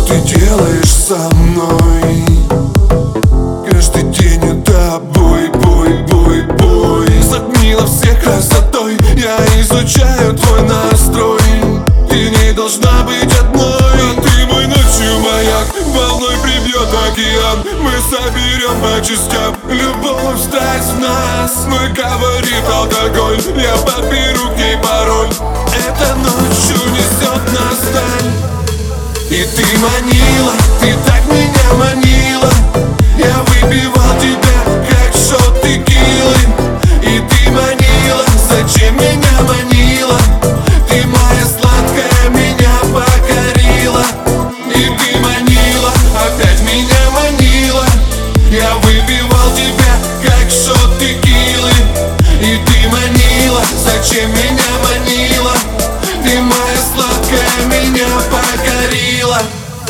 ты делаешь со мной? Каждый день это бой, бой, бой, бой. Затмила всех красотой, я изучаю твой настрой. Ты не должна быть одной, а ты мой ночью маяк. Волной прибьет океан, мы соберем по частям. Любовь, страсть в нас, мой говорит алкоголь. Я подберу к ней пароль, эта ночь унесет нас вдаль. И ты манила, ты так меня манила. Я выпивал тебя, как шот текилы. И ты манила, зачем меня манила? Ты моя сладкая, меня покорила. И ты манила, опять меня манила. Я выпивал тебя, как шот текилы. И ты манила, зачем меня манила? Ты моя сладкая, меня покорила.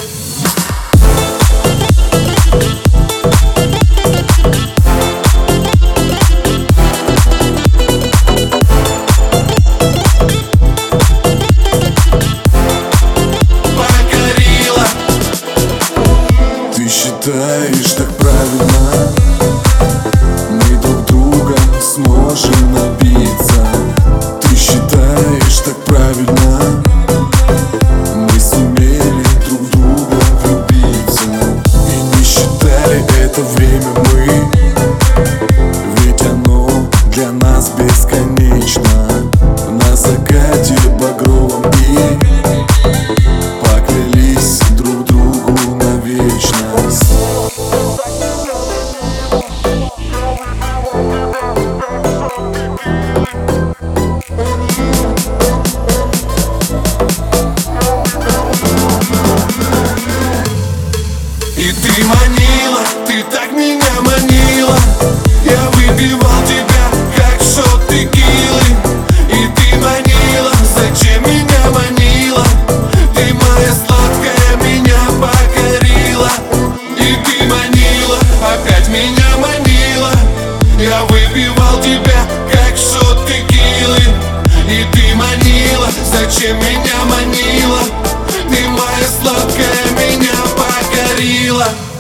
Ты считаешь так правильно? Мы друг друга сможем напиться. Ты считаешь так правильно? Мы сумели друг друга влюбиться. И не считали это время мы, ведь оно для нас бесконечно. На закате багровом и поклялись друг другу на вечность. И ты манила, ты так меня манила. Я выпивал тебя, как шот текилы. И ты манила, зачем меня манила? Ты моя сладкая, меня покорила. И ты манила, опять меня манила. Я выпивал тебя, как шот текилы. И ты манила, зачем меня манила? Ты моя сладкая, меня покорила.